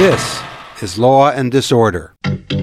This is Law and Disorder.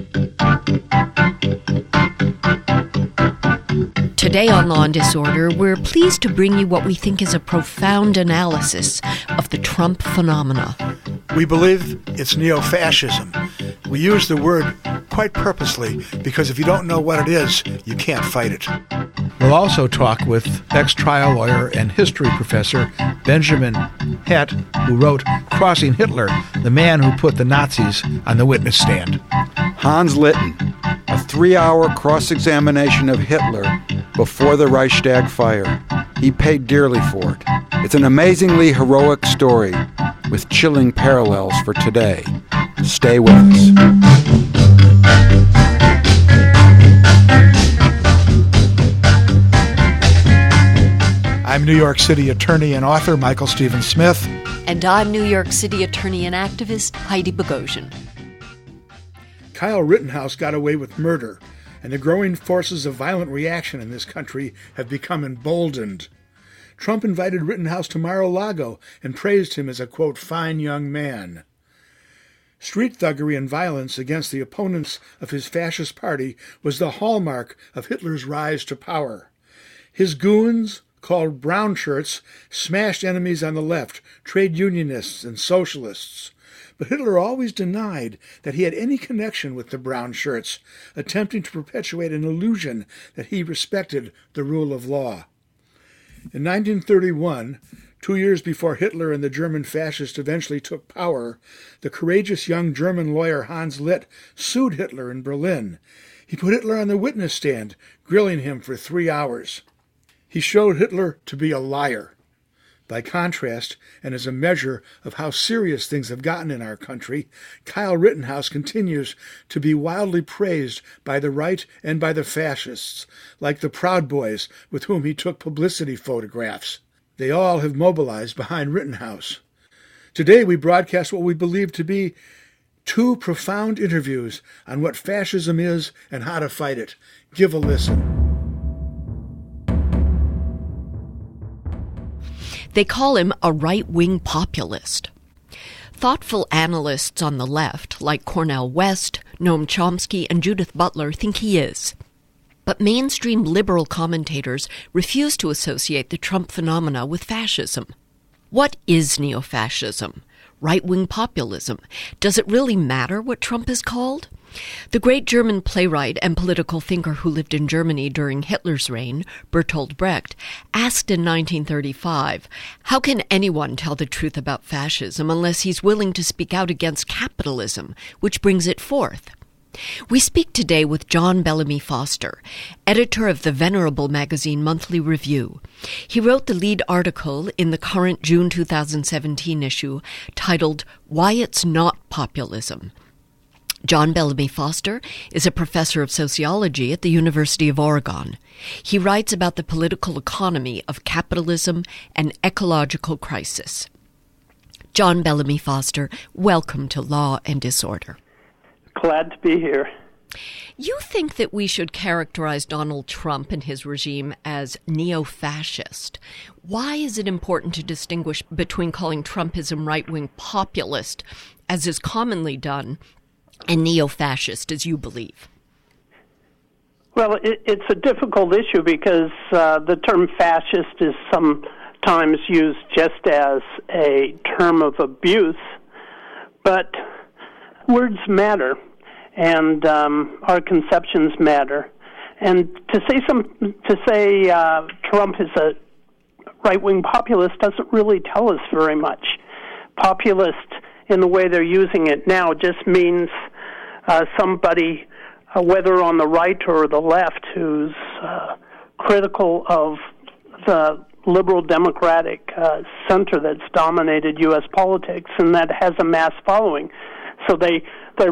Today on Law and Disorder, we're pleased to bring you what we think is a profound analysis of the Trump phenomena. We believe it's neo-fascism. We use the word quite purposely because if you don't know what it is, you can't fight it. We'll also talk with ex-trial lawyer and history professor Benjamin Hett, who wrote Crossing Hitler, the man who put the Nazis on the witness stand. Hans Litten, a 3-hour cross-examination of Hitler before the Reichstag fire. He paid dearly for it. It's an amazingly heroic story with chilling parallels for today. Stay with us. I'm New York City attorney and author Michael Stephen Smith. And I'm New York City attorney and activist Heidi Bogosian. Kyle Rittenhouse got away with murder, and the growing forces of violent reaction in this country have become emboldened. Trump invited Rittenhouse to Mar-a-Lago and praised him as a, quote, fine young man. Street thuggery and violence against the opponents of his fascist party was the hallmark of Hitler's rise to power. His goons, called brown shirts, smashed enemies on the left, trade unionists and socialists. But Hitler always denied that he had any connection with the brown shirts, attempting to perpetuate an illusion that he respected the rule of law. In 1931, 2 years before Hitler and the German fascists eventually took power, the courageous young German lawyer Hans Litt sued Hitler in Berlin. He put Hitler on the witness stand, grilling him for 3 hours. He showed Hitler to be a liar. By contrast, and as a measure of how serious things have gotten in our country, Kyle Rittenhouse continues to be wildly praised by the right and by the fascists, like the Proud Boys with whom he took publicity photographs. They all have mobilized behind Rittenhouse. Today we broadcast what we believe to be 2 profound interviews on what fascism is and how to fight it. Give a listen. They call him a right-wing populist. Thoughtful analysts on the left, like Cornel West, Noam Chomsky, and Judith Butler, think he is. But mainstream liberal commentators refuse to associate the Trump phenomena with fascism. What is neo-fascism? Right-wing populism? Does it really matter what Trump is called? The great German playwright and political thinker who lived in Germany during Hitler's reign, Bertolt Brecht, asked in 1935, how can anyone tell the truth about fascism unless he's willing to speak out against capitalism, which brings it forth? We speak today with John Bellamy Foster, editor of the venerable magazine Monthly Review. He wrote the lead article in the current June 2017 issue titled, Why It's Not Populism. John Bellamy Foster is a professor of sociology at the University of Oregon. He writes about the political economy of capitalism and ecological crisis. John Bellamy Foster, welcome to Law and Disorder. Glad to be here. You think that we should characterize Donald Trump and his regime as neo-fascist. Why is it important to distinguish between calling Trumpism right-wing populist, as is commonly done, and neo-fascist, as you believe? Well, it's a difficult issue because the term fascist is sometimes used just as a term of abuse, but words matter, and our conceptions matter. And to say Trump is a right-wing populist doesn't really tell us very much. Populist, in the way they're using it now, just means somebody, whether on the right or the left, who's critical of the liberal democratic center that's dominated U.S. politics and that has a mass following. So they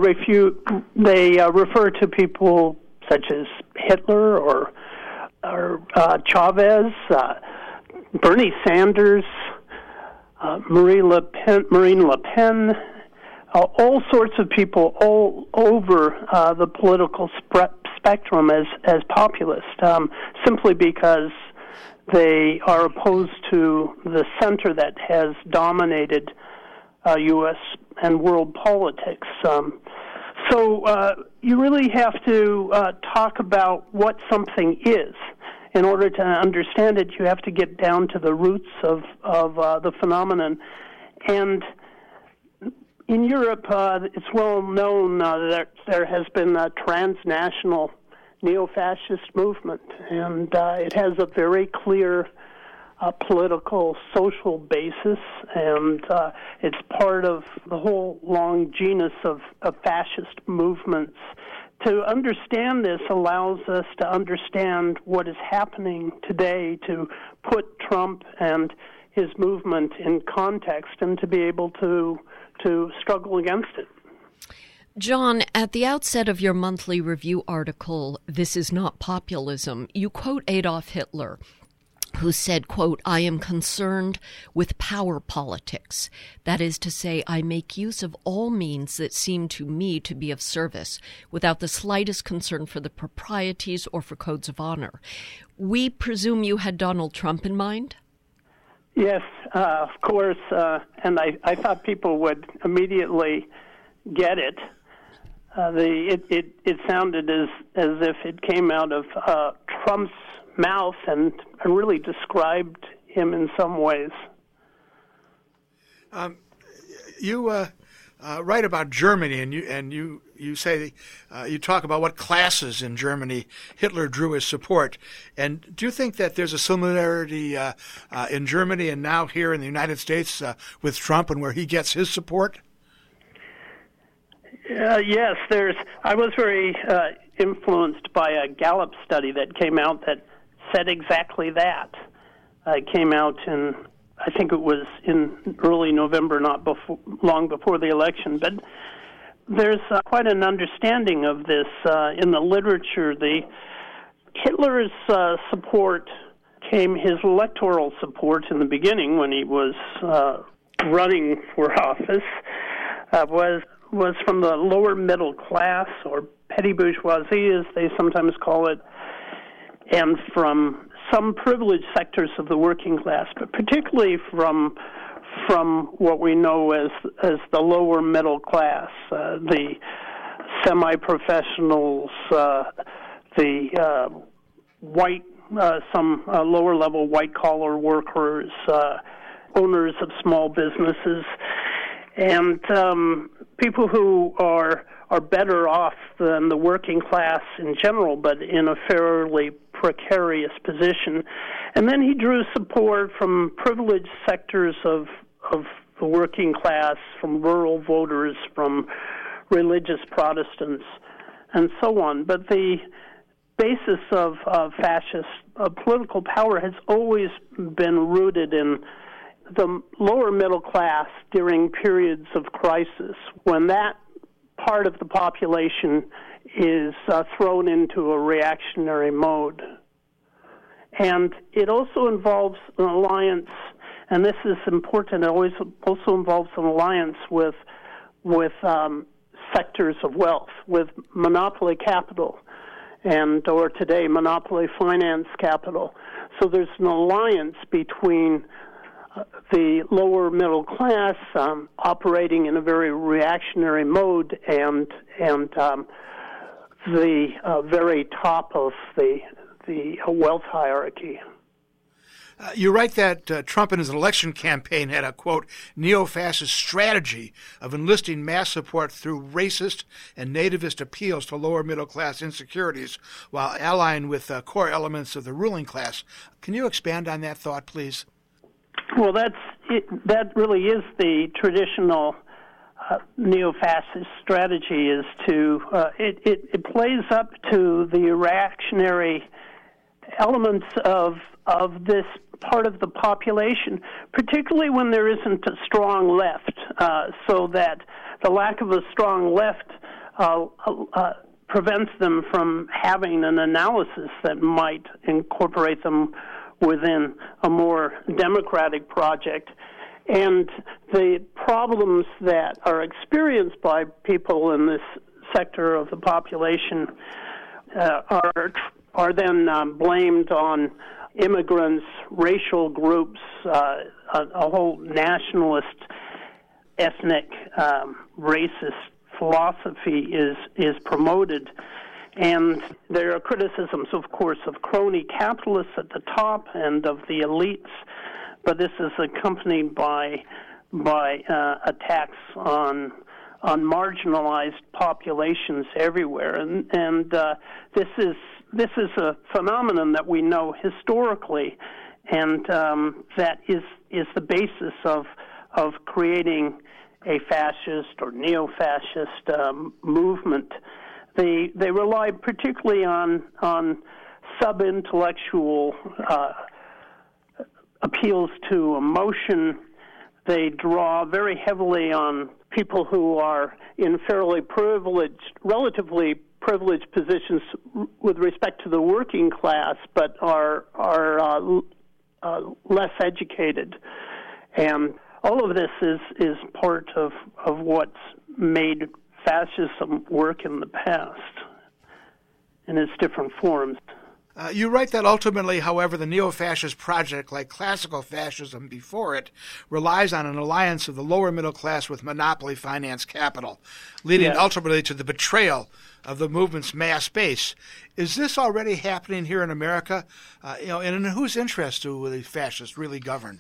refer to people such as Hitler or Chavez, Bernie Sanders, Marine Le Pen, all sorts of people all over the political spectrum as populist, simply because they are opposed to the center that has dominated U.S. world politics. So you really have to talk about what something is. In order to understand it, you have to get down to the roots of the phenomenon. And in Europe, it's well known that there has been a transnational neo-fascist movement, and it has a very clear political, social basis, and it's part of the whole long genus of fascist movements. To understand this allows us to understand what is happening today, to put Trump and his movement in context, and to be able to struggle against it. John, at the outset of your monthly review article, This Is Not Populism, you quote Adolf Hitler, who said, quote, "I am concerned with power politics. That is to say, I make use of all means that seem to me to be of service, without the slightest concern for the proprieties or for codes of honor." We presume you had Donald Trump in mind? Yes, of course, and I thought people would immediately get it. It sounded as if it came out of Trump's mouth and really described him in some ways. You write about Germany, and you say you talk about what classes in Germany Hitler drew his support. And do you think that there's a similarity in Germany and now here in the United States with Trump and where he gets his support? Yes, I was very influenced by a Gallup study that came out that said exactly that. It came out in, I think it was in early November, not long before the election. But there's quite an understanding of this in the literature. Hitler's support his electoral support in the beginning when he was running for office was from the lower middle class, or petty bourgeoisie, as they sometimes call it, and from some privileged sectors of the working class, but particularly from what we know as the lower middle class, the semi-professionals, the white, some lower-level white-collar workers, owners of small businesses, and people who are better off than the working class in general, but in a fairly precarious position. And then he drew support from privileged sectors of the working class, from rural voters, from religious Protestants, and so on. But the basis of fascist political power has always been rooted in the lower middle class during periods of crisis, when that part of the population is thrown into a reactionary mode. And it also involves an alliance, and this is important, it always also involves an alliance with sectors of wealth, with monopoly capital, or today monopoly finance capital. So there's an alliance between the lower middle class operating in a very reactionary mode and the very top of the wealth hierarchy. You write that Trump in his election campaign had a, quote, neo-fascist strategy of enlisting mass support through racist and nativist appeals to lower middle-class insecurities while allying with core elements of the ruling class. Can you expand on that thought, please? Well, that really is the traditional neo-fascist strategy. Is to it plays up to the reactionary elements of this part of the population, particularly when there isn't a strong left. So that the lack of a strong left prevents them from having an analysis that might incorporate them within a more democratic project. And the problems that are experienced by people in this sector of the population are then blamed on immigrants, racial groups, a whole nationalist ethnic, racist philosophy is promoted. And there are criticisms, of course, of crony capitalists at the top and of the elites, but this is accompanied by attacks on marginalized populations everywhere, and this is a phenomenon that we know historically, and that is the basis of creating a fascist or neo-fascist movement. They rely particularly on sub-intellectual appeals to emotion. They draw very heavily on people who are in relatively privileged positions with respect to the working class, but are less educated. And all of this is part of what's made fascism work in the past in its different forms. You write that ultimately, however, the neo-fascist project, like classical fascism before it, relies on an alliance of the lower middle class with monopoly finance capital, leading ultimately to the betrayal of the movement's mass base. Is this already happening here in America? And in whose interest do the fascists really govern?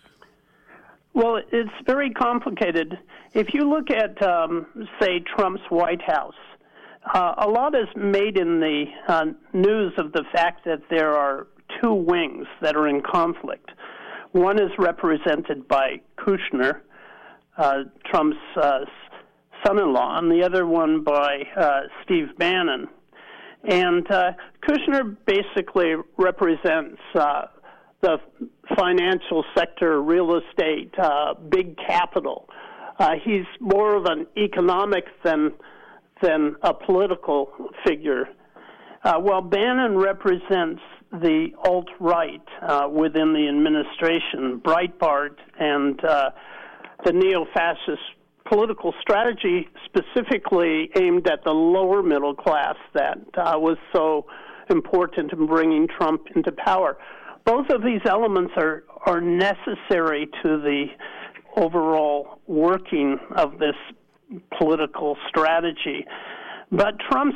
Well, it's very complicated. If you look at, say, Trump's White House, a lot is made in the news of the fact that there are two wings that are in conflict. One is represented by Kushner, Trump's son-in-law, and the other one by Steve Bannon. And Kushner basically represents the financial sector, real estate, big capital. He's more of an economic than a political figure. While Bannon represents the alt-right within the administration, Breitbart, and the neo-fascist political strategy specifically aimed at the lower middle class that was so important in bringing Trump into power. Both of these elements are necessary to the overall working of this political strategy. But Trump's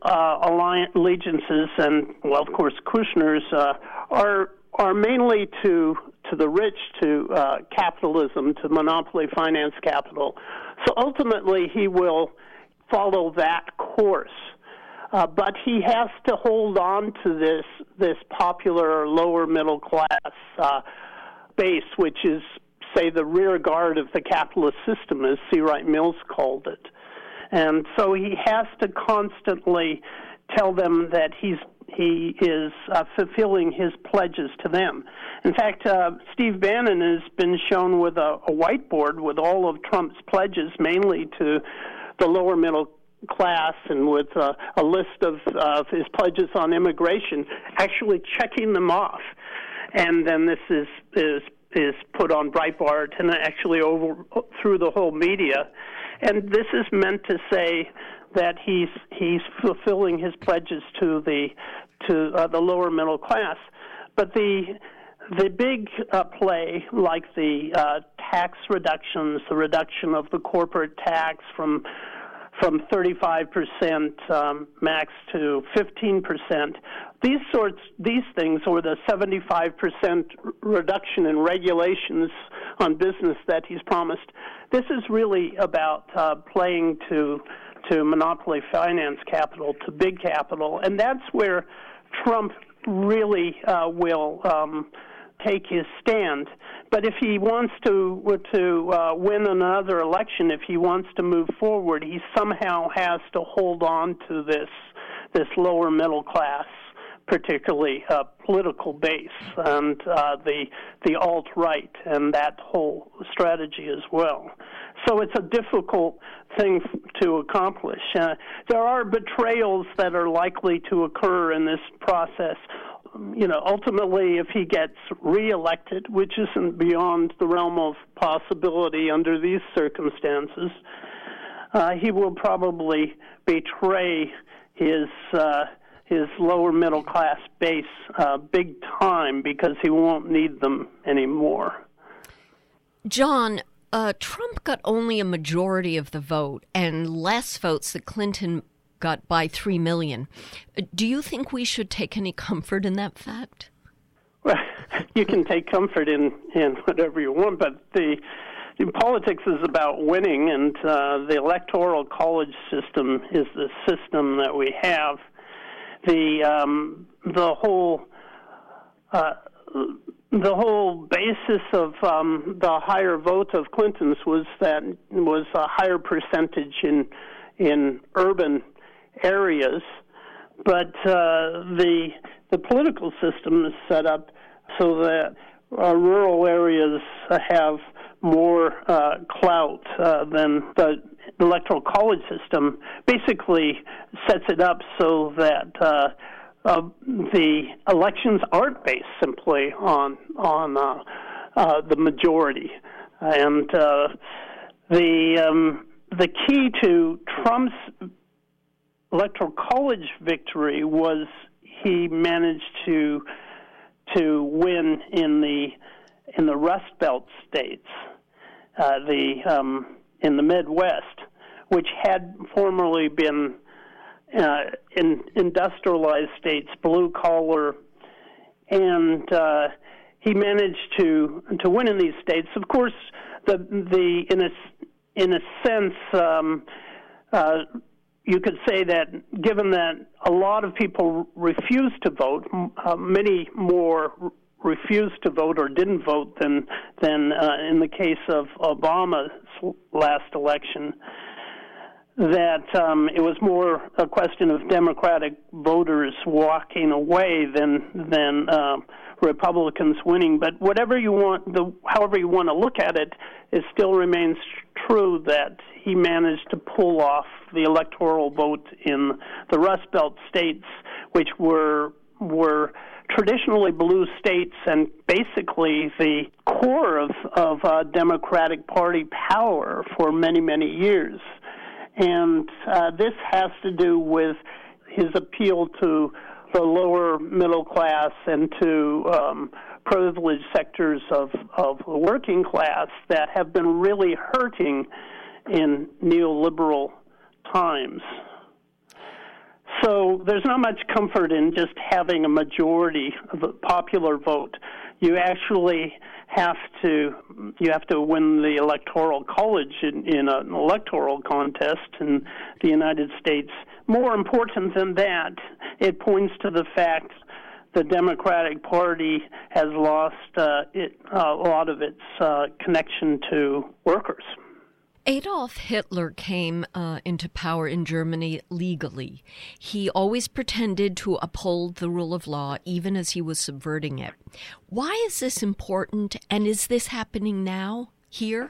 allegiances and, well, of course, Kushner's are mainly to the rich, to capitalism, to monopoly finance capital. So ultimately, he will follow that course. But he has to hold on to this popular lower middle class base, which is, say, the rear guard of the capitalist system, as C. Wright Mills called it. And so he has to constantly tell them that he is fulfilling his pledges to them. In fact, Steve Bannon has been shown with a whiteboard with all of Trump's pledges, mainly to the lower middle class, and with a list of his pledges on immigration, actually checking them off. And then this is put on Breitbart and actually through the whole media. And this is meant to say that he's fulfilling his pledges to the lower middle class. But the big play, like the tax reductions, the reduction of the corporate tax from 35% max to 15%, these things, or the 75% reduction in regulations on business that he's promised, this is really about playing to monopoly finance capital, to big capital, and that's where Trump really will take his stand. But if he wants to win another election, if he wants to move forward, he somehow has to hold on to this lower middle class, particularly political base, and the alt-right, and that whole strategy as well. So it's a difficult thing to accomplish. There are betrayals that are likely to occur in this process. Ultimately, if he gets reelected, which isn't beyond the realm of possibility under these circumstances, he will probably betray his lower middle class base big time, because he won't need them anymore. John, Trump got only a majority of the vote and less votes that Clinton got by 3 million. Do you think we should take any comfort in that fact? Well, you can take comfort in whatever you want, but politics is about winning, and the Electoral College system is the system that we have. The whole basis of the higher vote of Clinton's was a higher percentage in urban areas, but the political system is set up so that rural areas have more clout than the Electoral College system. Basically sets it up so that the elections aren't based simply on the majority, and the key to Trump's Electoral College victory was he managed to win in the Rust Belt states, in the Midwest, which had formerly been in industrialized states, blue collar, and he managed to win in these states. Of course, in a sense, you could say that given that a lot of people refused to vote, many more refused to vote or didn't vote than in the case of Obama's last election, that it was more a question of Democratic voters walking away than Republicans winning. But however you want to look at it, it still remains true that he managed to pull off the electoral vote in the Rust Belt states, which were traditionally blue states and basically the core of Democratic Party power for many, many years. And this has to do with his appeal to the lower middle class and to privileged sectors of the working class that have been really hurting in neoliberal times. So there's not much comfort in just having a majority of the popular vote. You actually have to win the Electoral College in an electoral contest in the United States. More important than that, it points to the fact the Democratic Party has lost a lot of its connection to workers. Adolf Hitler came into power in Germany legally. He always pretended to uphold the rule of law, even as he was subverting it. Why is this important, and is this happening now, here?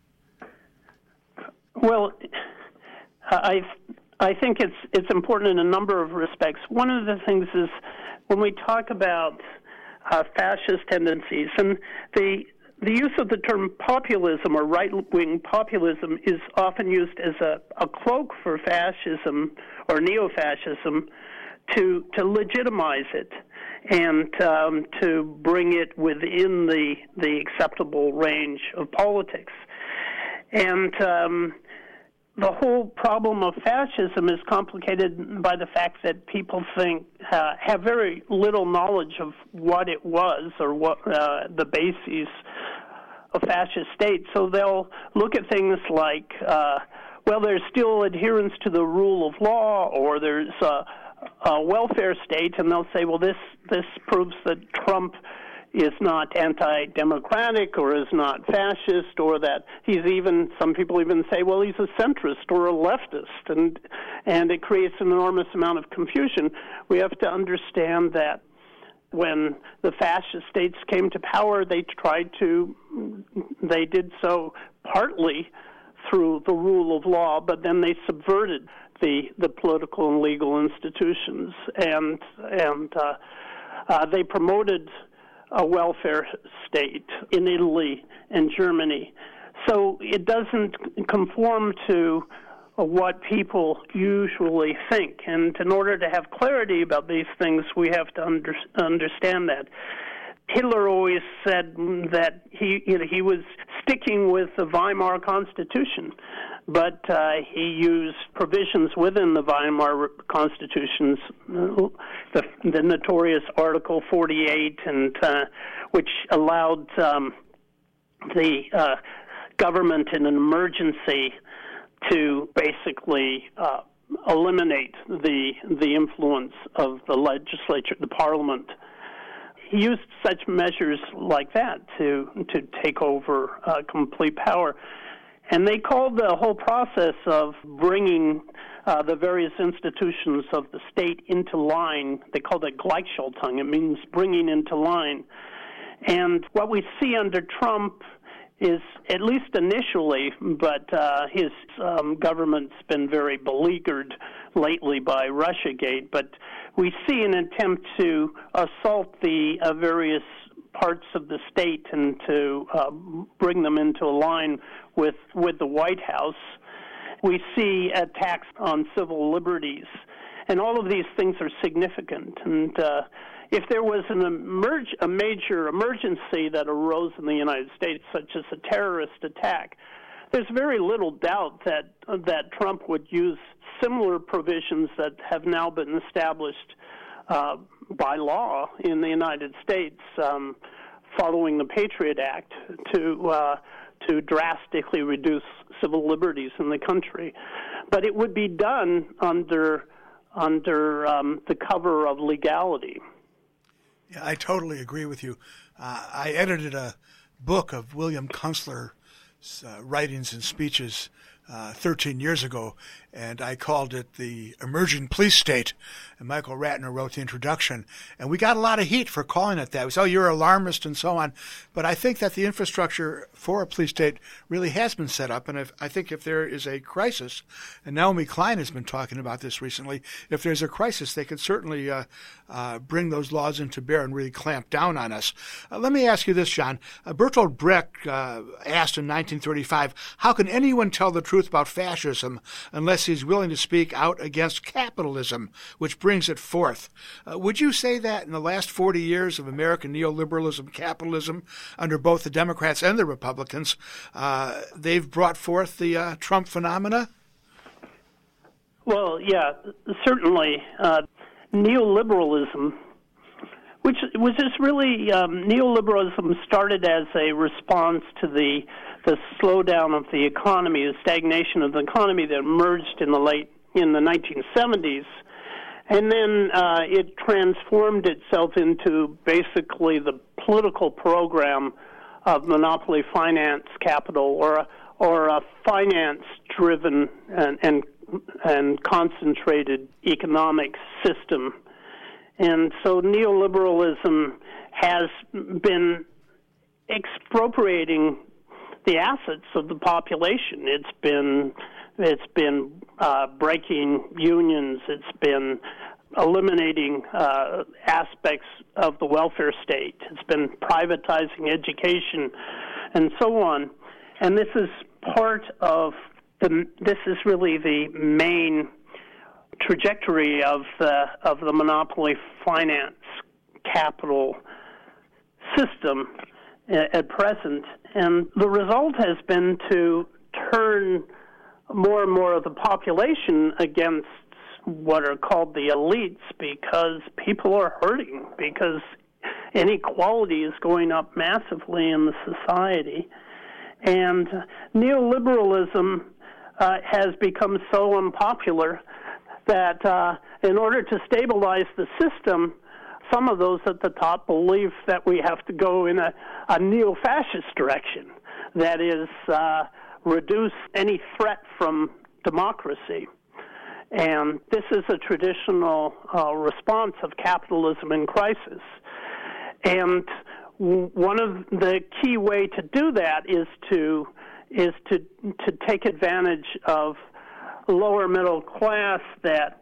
Well, I think it's important in a number of respects. One of the things is when we talk about fascist tendencies, and the use of the term populism or right-wing populism is often used as a cloak for fascism or neo-fascism to legitimize it and to bring it within the acceptable range of politics. And the whole problem of fascism is complicated by the fact that people have very little knowledge of what it was or what the bases of fascist states. So they'll look at things like, there's still adherence to the rule of law, or there's a welfare state, and they'll say, well, this proves that Trump is not anti-democratic or is not fascist, or that some people even say, well, he's a centrist or a leftist, and it creates an enormous amount of confusion. We have to understand that when the fascist states came to power, they did so partly through the rule of law, but then they subverted the political and legal institutions, and they promoted a welfare state in Italy and Germany. So it doesn't conform to what people usually think. And in order to have clarity about these things, we have to understand that. Hitler always said that he was sticking with the Weimar Constitution. But he used provisions within the Weimar Constitutions, the notorious Article 48, and which allowed the government in an emergency to basically eliminate the influence of the legislature, the parliament. He used such measures like that to take over complete power. And they called the whole process of bringing the various institutions of the state into line, they called it Gleichschaltung. It means bringing into line. And what we see under Trump is, at least initially, but his government's been very beleaguered lately by Russiagate, but we see an attempt to assault the various parts of the state and to bring them into a line with the White House. We see attacks on civil liberties, and all of these things are significant. And if there was a major emergency that arose in the United States, such as a terrorist attack, there's very little doubt that Trump would use similar provisions that have now been established by law in the United States following the Patriot Act to drastically reduce civil liberties in the country. But it would be done under the cover of legality. Yeah, I totally agree with you. I edited a book of William Kunstler's writings and speeches 13 years ago, and I called it The Emerging Police State, and Michael Ratner wrote the introduction. And we got a lot of heat for calling it that. We said, oh, you're alarmist and so on. But I think that the infrastructure for a police state really has been set up, and I think if there is a crisis, and Naomi Klein has been talking about this recently, if there's a crisis, they could certainly bring those laws into bear and really clamp down on us. Let me ask you this, John. Bertolt Brecht asked in 1935, how can anyone tell the truth about fascism unless he's willing to speak out against capitalism, which brings it forth? Would you say that in the last 40 years of American neoliberalism, capitalism, under both the Democrats and the Republicans, they've brought forth the Trump phenomena? Well, yeah, certainly. Neoliberalism, which is really, neoliberalism started as a response to the slowdown of the economy, the stagnation of the economy that emerged in the 1970s, and then it transformed itself into basically the political program of monopoly finance capital, or a finance-driven and concentrated economic system. And so neoliberalism has been expropriating the assets of the population. It's been breaking unions. It's been eliminating aspects of the welfare state. It's been privatizing education, and so on. And this is this is really the main trajectory of the monopoly finance capital system at present. And the result has been to turn more and more of the population against what are called the elites, because people are hurting, because inequality is going up massively in the society. And neoliberalism has become so unpopular that in order to stabilize the system, some of those at the top believe that we have to go in a neo-fascist direction, that is, reduce any threat from democracy. And this is a traditional response of capitalism in crisis. And one of the key way to do that is to take advantage of lower middle class that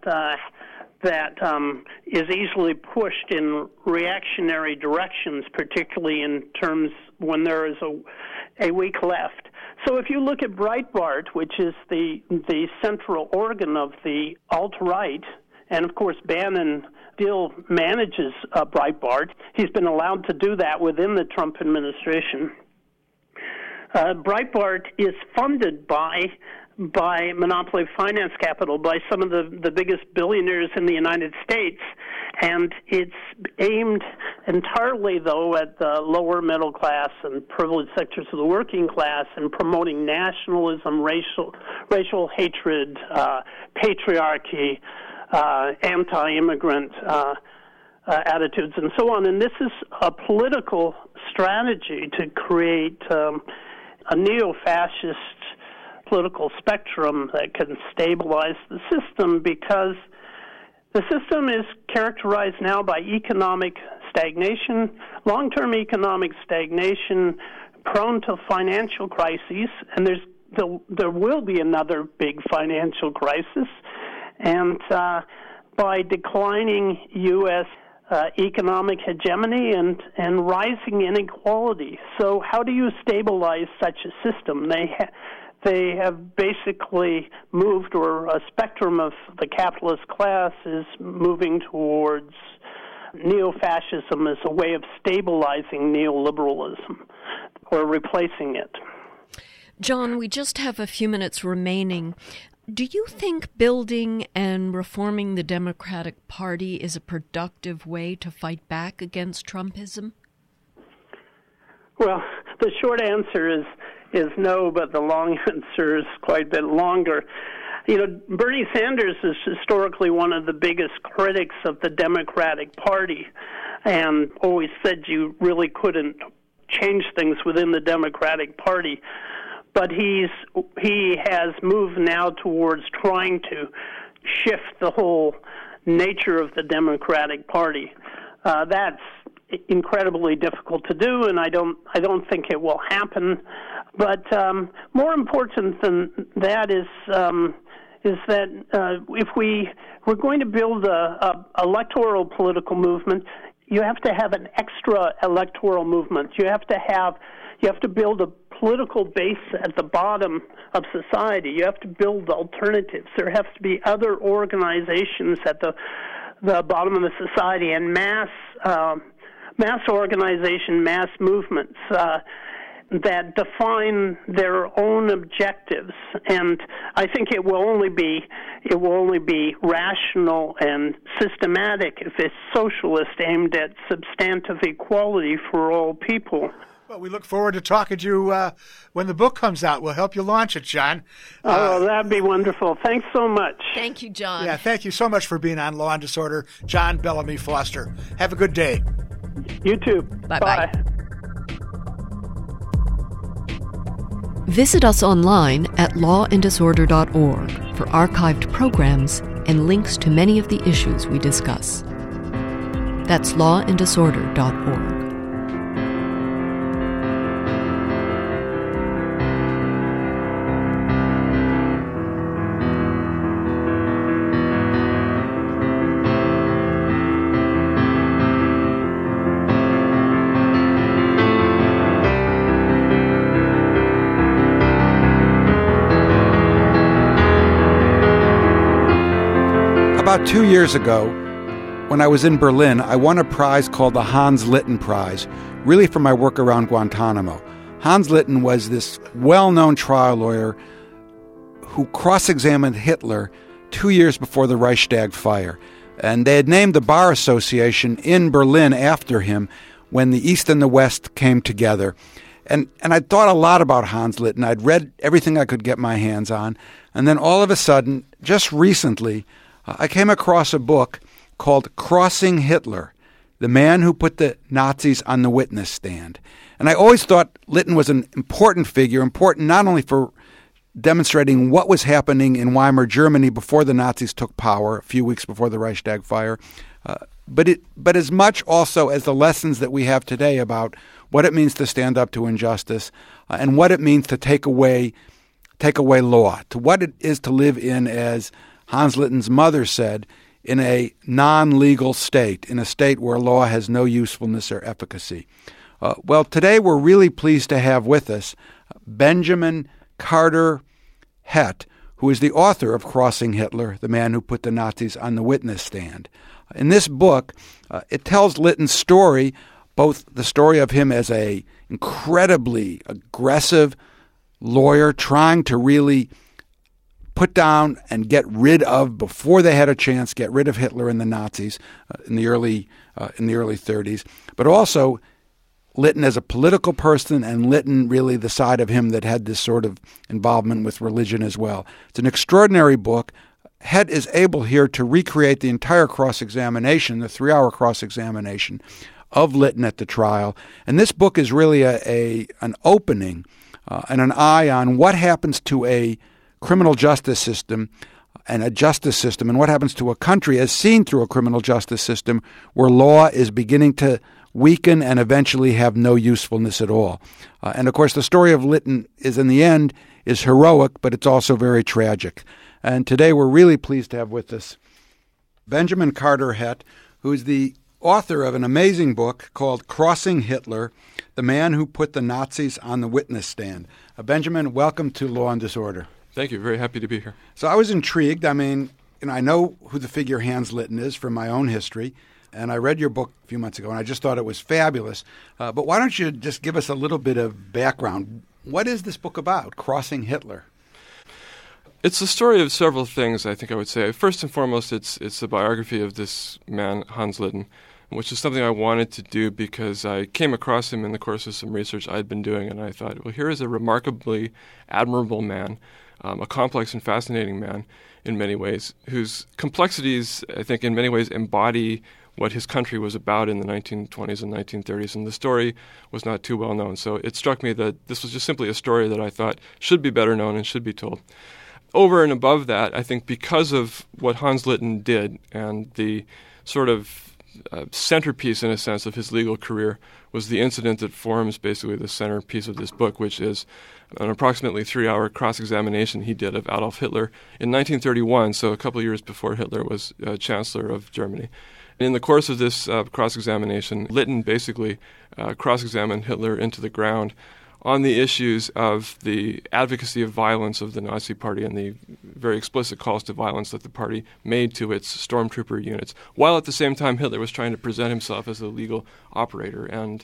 is easily pushed in reactionary directions, particularly in terms when there is a weak left. So if you look at Breitbart, which is the central organ of the alt-right, and of course Bannon still manages Breitbart. He's been allowed to do that within the Trump administration. Breitbart is funded by monopoly finance capital, by some of the biggest billionaires in the United States, and it's aimed entirely, though, at the lower middle class and privileged sectors of the working class, and promoting nationalism, racial hatred, patriarchy, anti-immigrant attitudes, and so on. And this is a political strategy to create a neo-fascist political spectrum that can stabilize the system, because the system is characterized now by economic stagnation, long-term economic stagnation, prone to financial crises, and there will be another big financial crisis, and by declining U.S. Economic hegemony and rising inequality. So how do you stabilize such a system? They have basically moved, or a spectrum of the capitalist class is moving towards neo-fascism as a way of stabilizing neoliberalism or replacing it. John, we just have a few minutes remaining. Do you think building and reforming the Democratic Party is a productive way to fight back against Trumpism? Well, the short answer is no, but the long answer is quite a bit longer. You know, Bernie Sanders is historically one of the biggest critics of the Democratic Party, and always said you really couldn't change things within the Democratic Party. But he has moved now towards trying to shift the whole nature of the Democratic Party. That's incredibly difficult to do, and I don't think it will happen. But more important than that is that if we're going to build a electoral political movement, you have to have an extra electoral movement. You have to build a political base at the bottom of society. You have to build alternatives. There has to be other organizations at the bottom of the society, and mass organization, mass movements that define their own objectives. And I think it will only be rational and systematic if it's socialist, aimed at substantive equality for all people. Well, we look forward to talking to you when the book comes out. We'll help you launch it, John. That'd be wonderful. Thanks so much. Thank you, John. Yeah, thank you so much for being on Law and Disorder, John Bellamy Foster. Have a good day. You too. Bye-bye. Bye. Visit us online at lawanddisorder.org for archived programs and links to many of the issues we discuss. That's lawanddisorder.org. About 2 years ago, when I was in Berlin, I won a prize called the Hans Litten Prize, really for my work around Guantanamo. Hans Litten was this well-known trial lawyer who cross-examined Hitler 2 years before the Reichstag fire. And they had named the Bar Association in Berlin after him when the East and the West came together. And I'd thought a lot about Hans Litten. I'd read everything I could get my hands on. And then all of a sudden, just recently, I came across a book called Crossing Hitler, the man who put the Nazis on the witness stand. And I always thought Litten was an important figure, important not only for demonstrating what was happening in Weimar Germany before the Nazis took power, a few weeks before the Reichstag fire, but as much also as the lessons that we have today about what it means to stand up to injustice and what it means to take away law, to what it is to live in, as Hans Litten's mother said, in a non-legal state, in a state where law has no usefulness or efficacy. Well, today we're really pleased to have with us Benjamin Carter Hett, who is the author of Crossing Hitler, the man who put the Nazis on the witness stand. In this book, it tells Litten's story, both the story of him as a incredibly aggressive lawyer trying to really put down and get rid of, before they had a chance, get rid of Hitler and the Nazis in the early 30s. But also Lytton as a political person, and Lytton really the side of him that had this sort of involvement with religion as well. It's an extraordinary book. Head is able here to recreate the entire cross-examination, the 3-hour cross-examination of Lytton at the trial. And this book is really an opening and an eye on what happens to a criminal justice system and a justice system, and what happens to a country as seen through a criminal justice system where law is beginning to weaken and eventually have no usefulness at all. And of course, the story of Lytton is, in the end, is heroic, but it's also very tragic. And today we're really pleased to have with us Benjamin Carter Hett, who is the author of an amazing book called Crossing Hitler, The Man Who Put the Nazis on the Witness Stand. Benjamin, welcome to Law and Disorder. Thank you. Very happy to be here. So I was intrigued. I mean, I know who the figure Hans Lytton is from my own history, and I read your book a few months ago, and I just thought it was fabulous. But why don't you just give us a little bit of background? What is this book about, Crossing Hitler? It's the story of several things, I think I would say. First and foremost, it's the biography of this man, Hans Lytton, which is something I wanted to do because I came across him in the course of some research I'd been doing, and I thought, well, here is a remarkably admirable man, a complex and fascinating man in many ways, whose complexities, I think, in many ways embody what his country was about in the 1920s and 1930s, and the story was not too well known. So it struck me that this was just simply a story that I thought should be better known and should be told. Over and above that, I think because of what Hans Lytton did and the sort of centerpiece, in a sense, of his legal career was the incident that forms basically the centerpiece of this book, which is an approximately 3-hour cross-examination he did of Adolf Hitler in 1931, so a couple of years before Hitler was Chancellor of Germany. In the course of this cross-examination, Lytton basically cross-examined Hitler into the ground on the issues of the advocacy of violence of the Nazi Party and the very explicit calls to violence that the party made to its stormtrooper units, while at the same time Hitler was trying to present himself as a legal operator. And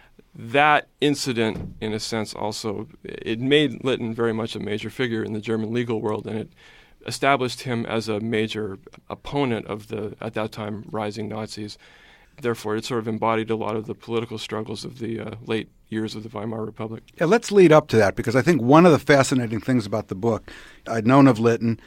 that incident, in a sense, also, it made Lytton very much a major figure in the German legal world, and it established him as a major opponent of the, at that time, rising Nazis. Therefore, it sort of embodied a lot of the political struggles of the late years of the Weimar Republic. Yeah, let's lead up to that, because I think one of the fascinating things about the book, I'd known of Lytton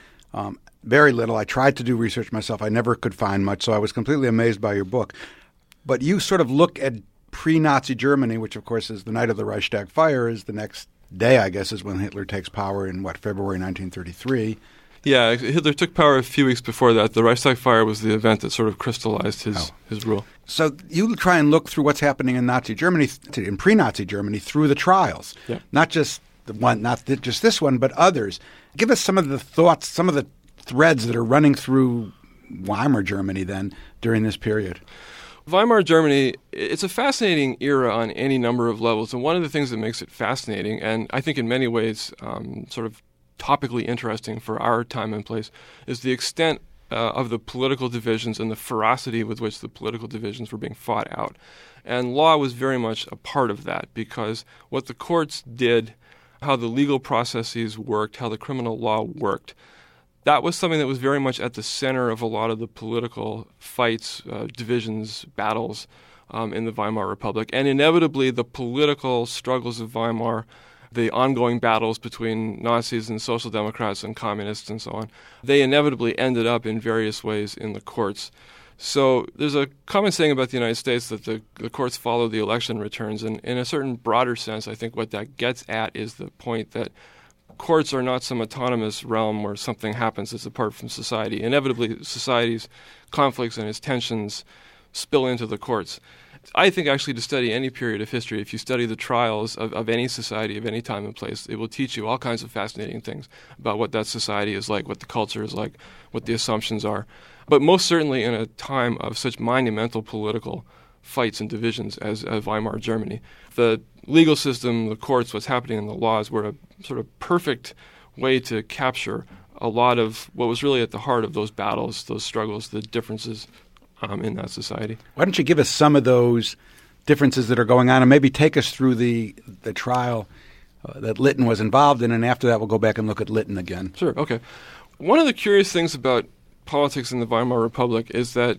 very little. I tried to do research myself. I never could find much, so I was completely amazed by your book. But you sort of look at pre-Nazi Germany, which, of course, is the night of the Reichstag fire, is the next day, I guess, is when Hitler takes power in, February 1933. Yeah, Hitler took power a few weeks before that. The Reichstag fire was the event that sort of crystallized his rule. So you try and look through what's happening in Nazi Germany, in pre-Nazi Germany, through the trials. Yeah. Not just just this one, but others. Give us some of the thoughts, some of the threads that are running through Weimar Germany then during this period. Weimar Germany, it's a fascinating era on any number of levels, and one of the things that makes it fascinating, and I think in many ways sort of topically interesting for our time and place, is the extent of the political divisions and the ferocity with which the political divisions were being fought out. And law was very much a part of that, because what the courts did, how the legal processes worked, how the criminal law worked, that was something that was very much at the center of a lot of the political fights, divisions, battles in the Weimar Republic. And inevitably, the political struggles of Weimar, the ongoing battles between Nazis and Social Democrats and Communists and so on, they inevitably ended up in various ways in the courts. So there's a common saying about the United States that the courts follow the election returns. And in a certain broader sense, I think what that gets at is the point that courts are not some autonomous realm where something happens that's apart from society. Inevitably, society's conflicts and its tensions spill into the courts. I think actually to study any period of history, if you study the trials of any society of any time and place, it will teach you all kinds of fascinating things about what that society is like, what the culture is like, what the assumptions are. But most certainly in a time of such monumental political fights and divisions as Weimar Germany, the legal system, the courts, what's happening in the laws were a sort of perfect way to capture a lot of what was really at the heart of those battles, those struggles, the differences in that society. Why don't you give us some of those differences that are going on, and maybe take us through the trial that Lytton was involved in, and after that we'll go back and look at Lytton again. Sure, okay. One of the curious things about politics in the Weimar Republic is that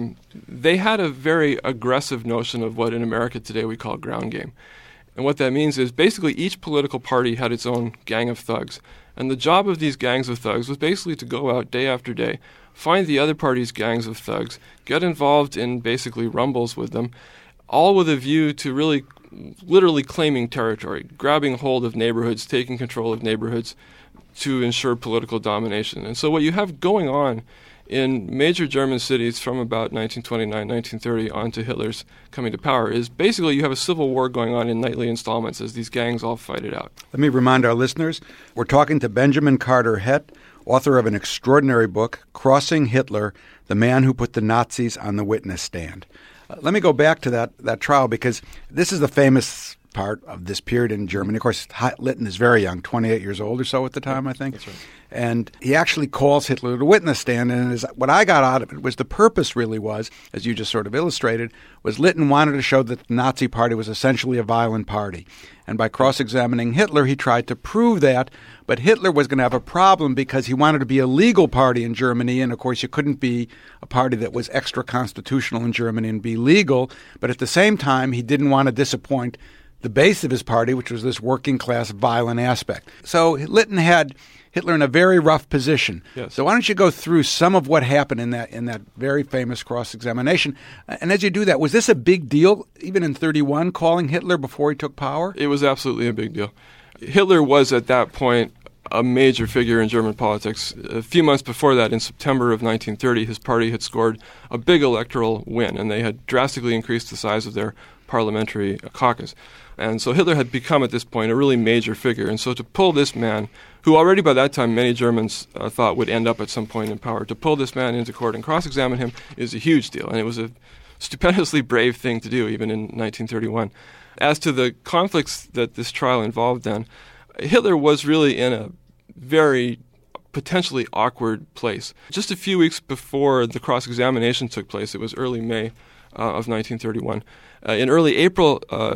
they had a very aggressive notion of what in America today we call ground game. And what that means is basically each political party had its own gang of thugs. And the job of these gangs of thugs was basically to go out day after day, find the other party's gangs of thugs, get involved in basically rumbles with them, all with a view to really literally claiming territory, grabbing hold of neighborhoods, taking control of neighborhoods to ensure political domination. And so what you have going on in major German cities from about 1929, 1930 on to Hitler's coming to power is basically you have a civil war going on in nightly installments as these gangs all fight it out. Let me remind our listeners, we're talking to Benjamin Carter Hett, author of an extraordinary book, Crossing Hitler, The Man Who Put the Nazis on the Witness Stand. Let me go back to that trial because this is the famous part of this period in Germany. Of course, Lytton is very young, 28 years old or so at the time, I think. That's right. And he actually calls Hitler to the witness stand. And what I got out of it was the purpose really was, as you just sort of illustrated, was Lytton wanted to show that the Nazi Party was essentially a violent party. And by cross-examining Hitler, he tried to prove that. But Hitler was going to have a problem because he wanted to be a legal party in Germany. And, of course, you couldn't be a party that was extra-constitutional in Germany and be legal. But at the same time, he didn't want to disappoint the base of his party, which was this working-class violent aspect. So Lytton had Hitler in a very rough position. Yes. So why don't you go through some of what happened in that very famous cross-examination? And as you do that, was this a big deal, even in 1931, calling Hitler before he took power? It was absolutely a big deal. Hitler was at that point a major figure in German politics. A few months before that, in September of 1930, his party had scored a big electoral win, and they had drastically increased the size of their parliamentary caucus. And so Hitler had become, at this point, a really major figure. And so to pull this man, who already by that time many Germans thought would end up at some point in power, to pull this man into court and cross-examine him is a huge deal. And it was a stupendously brave thing to do, even in 1931. As to the conflicts that this trial involved then, Hitler was really in a very potentially awkward place. Just a few weeks before the cross-examination took place, it was early May of 1931. In early April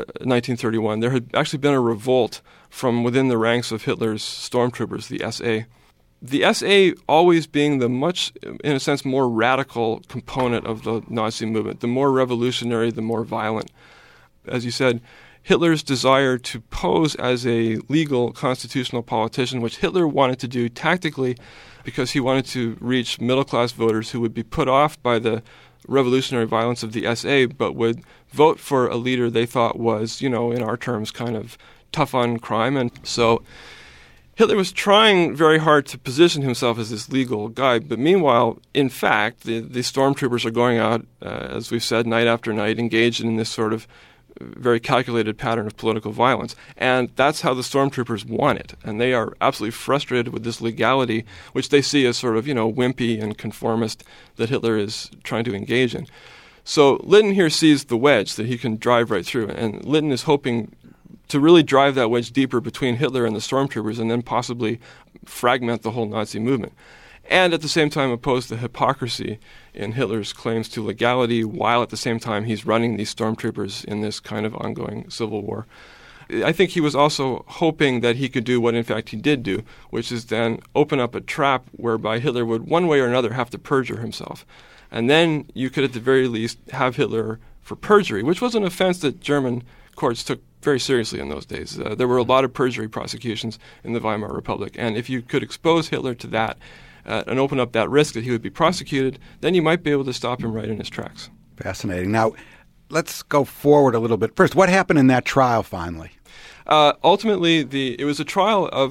1931, there had actually been a revolt from within the ranks of Hitler's stormtroopers, the SA. The SA always being the much, in a sense, more radical component of the Nazi movement, the more revolutionary, the more violent. As you said, Hitler's desire to pose as a legal constitutional politician, which Hitler wanted to do tactically because he wanted to reach middle-class voters who would be put off by the revolutionary violence of the SA, but would vote for a leader they thought was, in our terms, kind of tough on crime. And so Hitler was trying very hard to position himself as this legal guy, but meanwhile, in fact, the stormtroopers are going out, as we've said, night after night, engaged in this sort of very calculated pattern of political violence. And that's how the stormtroopers want it. And they are absolutely frustrated with this legality, which they see as sort of, wimpy and conformist that Hitler is trying to engage in. So Lytton here sees the wedge that he can drive right through. And Lytton is hoping to really drive that wedge deeper between Hitler and the stormtroopers and then possibly fragment the whole Nazi movement. And at the same time oppose the hypocrisy in Hitler's claims to legality, while at the same time he's running these stormtroopers in this kind of ongoing civil war. I think he was also hoping that he could do what in fact he did do, which is then open up a trap whereby Hitler would one way or another have to perjure himself. And then you could at the very least have Hitler for perjury, which was an offense that German courts took very seriously in those days. There were a lot of perjury prosecutions in the Weimar Republic, and if you could expose Hitler to that, and open up that risk that he would be prosecuted, then you might be able to stop him right in his tracks. Fascinating. Now, let's go forward a little bit. First, what happened in that trial finally? Ultimately, it was a trial of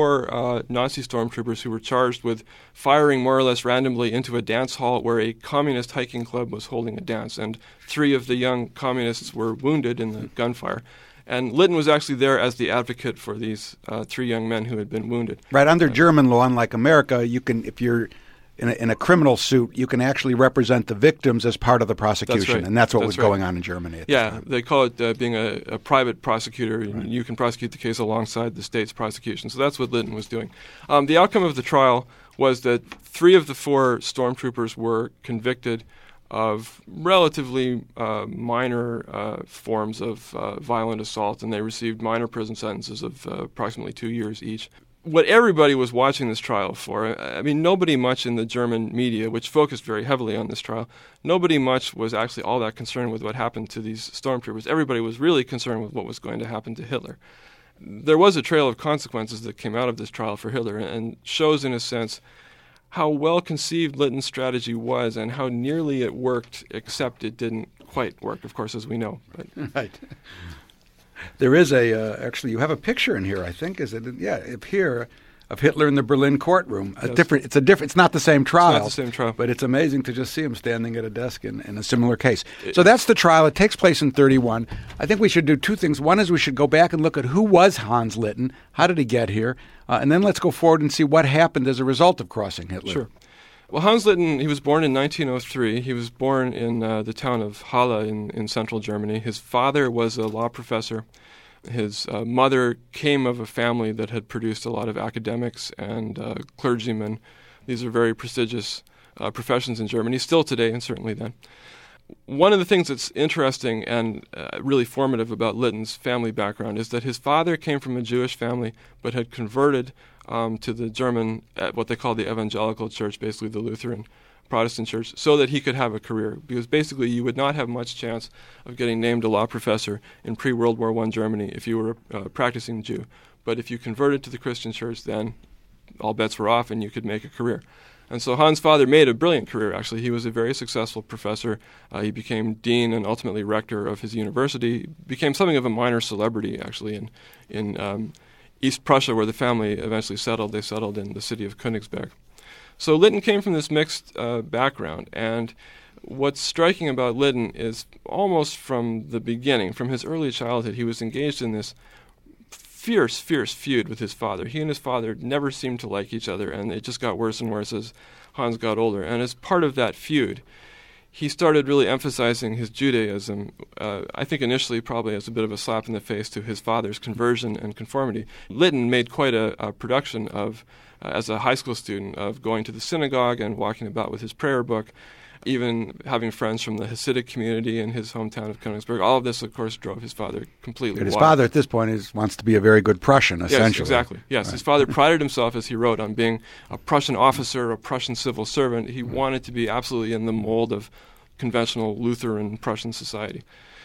4 Nazi stormtroopers who were charged with firing more or less randomly into a dance hall where a communist hiking club was holding a dance, and 3 of the young communists were wounded in the gunfire. And Lytton was actually there as the advocate for these 3 young men who had been wounded. Right. Under German law, unlike America, you can, if you're in a criminal suit, you can actually represent the victims as part of the prosecution. That's right. And that's what was going on in Germany at the time. They call it being a private prosecutor. Right. You can prosecute the case alongside the state's prosecution. So that's what Lytton was doing. The outcome of the trial was that 3 of the 4 stormtroopers were convicted of relatively minor forms of violent assault, and they received minor prison sentences of approximately 2 years each. What everybody was watching this trial for, I mean, nobody much in the German media, which focused very heavily on this trial, nobody much was actually all that concerned with what happened to these stormtroopers. Everybody was really concerned with what was going to happen to Hitler. There was a trail of consequences that came out of this trial for Hitler and shows, in a sense, how well conceived Litton's strategy was and how nearly it worked, except it didn't quite work, of course, as we know. But. Right. There is actually, you have a picture in here, I think, is it? Yeah, up here, of Hitler in the Berlin courtroom. Yes. It's not the same trial. It's not the same trial. But it's amazing to just see him standing at a desk in a similar case. So that's the trial. It takes place in 1931. I think we should do two things. One is we should go back and look at who was Hans Litten, how did he get here, and then let's go forward and see what happened as a result of crossing Hitler. Sure. Well, Hans Litten, he was born in 1903. He was born in the town of Halle in central Germany. His father was a law professor. His mother came of a family that had produced a lot of academics and clergymen. These are very prestigious professions in Germany, still today and certainly then. One of the things that's interesting and really formative about Litton's family background is that his father came from a Jewish family but had converted to the German, what they call the evangelical church, basically the Lutheran Protestant church, so that he could have a career. Because basically you would not have much chance of getting named a law professor in pre-World War I Germany if you were a practicing Jew. But if you converted to the Christian church, then all bets were off and you could make a career. And so Hans' father made a brilliant career, actually. He was a very successful professor. He became dean and ultimately rector of his university, became something of a minor celebrity, actually, in East Prussia, where the family eventually settled. They settled in the city of Königsberg. So Litten came from this mixed background, and what's striking about Litten is almost from the beginning, from his early childhood, he was engaged in this fierce feud with his father. He and his father never seemed to like each other, and it just got worse and worse as Hans got older. And as part of that feud, he started really emphasizing his Judaism, I think initially probably as a bit of a slap in the face to his father's conversion and conformity. Litten made quite a production of, as a high school student, of going to the synagogue and walking about with his prayer book, even having friends from the Hasidic community in his hometown of Königsberg. All of this, of course, drove his father completely wild. His father, at this point, wants to be a very good Prussian, essentially. Yes, exactly. Yes, right. His father prided himself, as he wrote, on being a Prussian officer, a Prussian civil servant. He wanted to be absolutely in the mold of conventional Lutheran Prussian society.